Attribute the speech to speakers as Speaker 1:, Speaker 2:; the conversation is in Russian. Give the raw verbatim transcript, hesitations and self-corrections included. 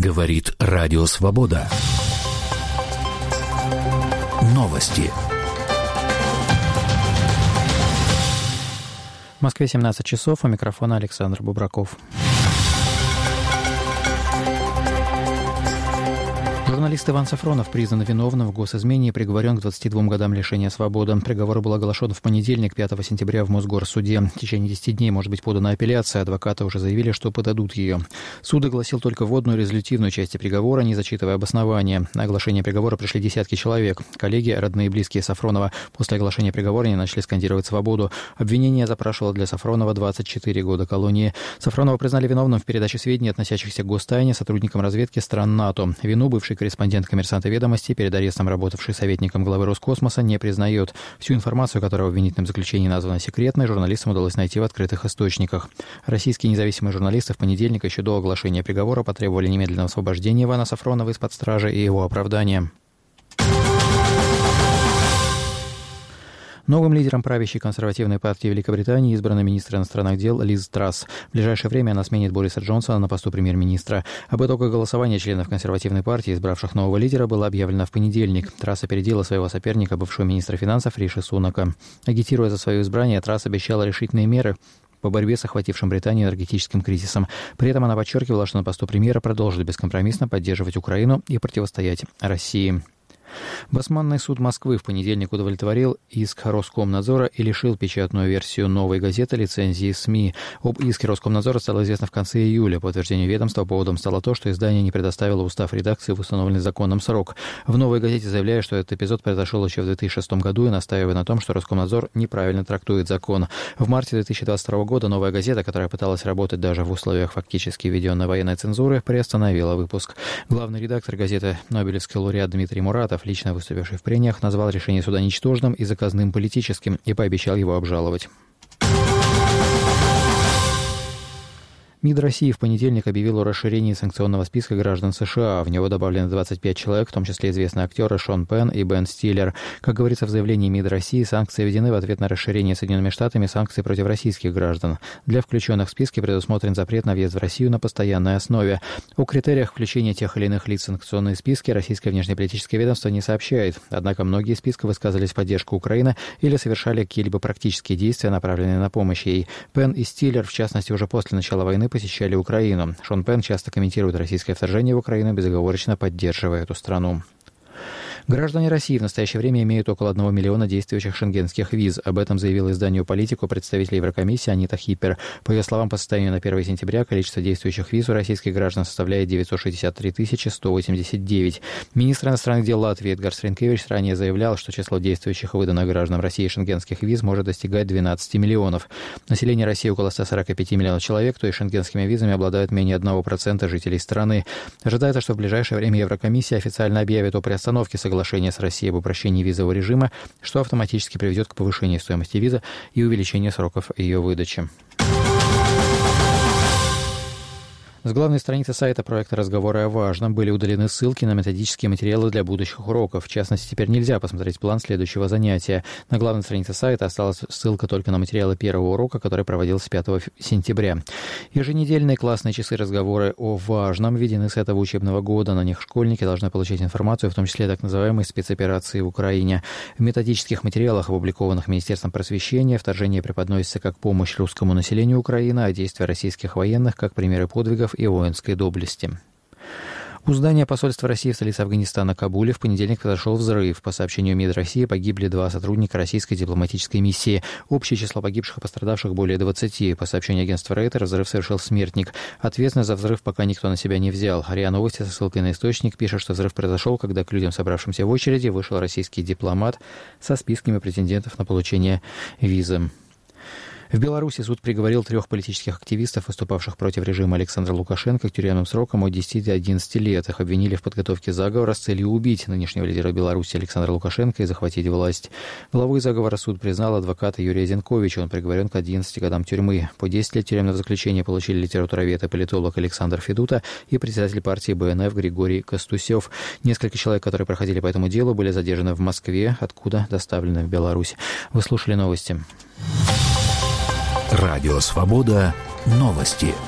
Speaker 1: Говорит Радио Свобода. Новости.
Speaker 2: В Москве семнадцать часов, у микрофона Александр Бубраков. Журналист Иван Сафронов признан виновным в госизмене и приговорен к двадцати двум годам лишения свободы. Приговор был оглашен в понедельник, пятого сентября, в Мосгорсуде. В течение десяти дней может быть подана апелляция. Адвокаты уже заявили, что подадут ее. Суд огласил только вводную резолютивную часть приговора, не зачитывая обоснования. На оглашение приговора пришли десятки человек. Коллеги, родные и близкие Сафронова после оглашения приговора не начали скандировать свободу. Обвинение запрашивало для Сафронова двадцать четыре года колонии. Сафронова признали виновным в передаче сведений, относящихся к гостайне, сотрудникам разведки стран НАТО. Вину бывший корреспондент «Коммерсанта Ведомости», перед арестом работавший советником главы Роскосмоса, не признает. Всю информацию, которая в обвинительном заключении названа секретной, журналистам удалось найти в открытых источниках. Российские независимые журналисты в понедельник еще до оглашения приговора потребовали немедленного освобождения Ивана Сафронова из-под стражи и его оправдания. Новым лидером правящей консервативной партии Великобритании избрана министр иностранных дел Лиз Трасс. В ближайшее время она сменит Бориса Джонсона на посту премьер-министра. Об итогах голосования членов консервативной партии, избравших нового лидера, было объявлено в понедельник. Трасс опередила своего соперника, бывшего министра финансов Риши Сунака. Агитируя за свое избрание, Трасс обещала решительные меры по борьбе с охватившим Британию энергетическим кризисом. При этом она подчеркивала, что на посту премьера продолжит бескомпромиссно поддерживать Украину и противостоять России. Басманный суд Москвы в понедельник удовлетворил иск Роскомнадзора и лишил печатную версию «Новой газеты» лицензии СМИ. Об иске Роскомнадзора стало известно в конце июля. По утверждению ведомства, поводом стало то, что издание не предоставило устав редакции в установленный законом срок. В «Новой газете» заявляют, что этот эпизод произошел еще в две тысячи шестом году и настаивая на том, что Роскомнадзор неправильно трактует закон. В марте две тысячи двадцать второго года «Новая газета», которая пыталась работать даже в условиях фактически введенной военной цензуры, приостановила выпуск. Главный редактор газеты, нобелевский лауреат Дмитрий Муратов, лично выступивший в прениях, назвал решение суда ничтожным и заказным политическим и пообещал его обжаловать. МИД России в понедельник объявил о расширении санкционного списка граждан США. В него добавлены двадцать пять человек, в том числе известные актеры Шон Пенн и Бен Стиллер. Как говорится в заявлении МИД России, санкции введены в ответ на расширение Соединенными Штатами санкций против российских граждан. Для включенных в списки предусмотрен запрет на въезд в Россию на постоянной основе. О критериях включения тех или иных лиц в санкционные списки российское внешнеполитическое ведомство не сообщает. Однако многие из списков высказались в поддержку Украины или совершали какие-либо практические действия, направленные на помощь ей. Пенн и Стиллер, в частности, уже после начала войны посещали Украину. Шон Пенн часто комментирует российское вторжение в Украину, безоговорочно поддерживая эту страну. Граждане России в настоящее время имеют около одного миллиона действующих шенгенских виз. Об этом заявил изданию «Политику» представитель Еврокомиссии Анита Хиппер. По ее словам, по состоянию на первое сентября количество действующих виз у российских граждан составляет девятьсот шестьдесят три тысячи сто восемьдесят девять. Министр иностранных дел Латвии Эдгарс Ринкевич ранее заявлял, что число действующих выданных гражданам России шенгенских виз может достигать двенадцати миллионов. Население России около ста сорока пяти миллионов человек, то есть шенгенскими визами обладают менее одного процента жителей страны. Ожидается, что в ближайшее время Еврокомиссия официально объявит о приостановке соглашения Соглашение с Россией об упрощении визового режима, что автоматически приведет к повышению стоимости визы и увеличению сроков ее выдачи. С главной страницы сайта проекта «Разговоры о важном» были удалены ссылки на методические материалы для будущих уроков. В частности, теперь нельзя посмотреть план следующего занятия. На главной странице сайта осталась ссылка только на материалы первого урока, который проводился пятого сентября. Еженедельные классные часы «Разговоры о важном» введены с этого учебного года. На них школьники должны получать информацию, в том числе так называемой спецоперации в Украине. В методических материалах, опубликованных Министерством просвещения, вторжение преподносится как помощь русскому населению Украины, а действия российских военных как примеры подвигов и воинской доблести. У здания посольства России в столице Афганистана Кабуле в понедельник произошел взрыв. По сообщению МИД России, погибли два сотрудника российской дипломатической миссии. Общее число погибших и пострадавших более двадцати. По сообщению агентства Рейтер, взрыв совершил смертник. Ответственность за взрыв пока никто на себя не взял. РИА Новости со ссылкой на источник пишет, что взрыв произошел, когда к людям, собравшимся в очереди, вышел российский дипломат со списками претендентов на получение визы. В Беларуси суд приговорил трех политических активистов, выступавших против режима Александра Лукашенко, к тюремным срокам от десяти до одиннадцати лет. Их обвинили в подготовке заговора с целью убить нынешнего лидера Беларуси Александра Лукашенко и захватить власть. Главой заговора суд признал адвоката Юрия Зенковича. Он приговорен к одиннадцати годам тюрьмы. По десять лет тюремного заключения получили литературовед и политолог Александр Федута и председатель партии БНФ Григорий Костусев. Несколько человек, которые проходили по этому делу, были задержаны в Москве, откуда доставлены в Беларусь. Вы слушали новости.
Speaker 1: Радио «Свобода». Новости.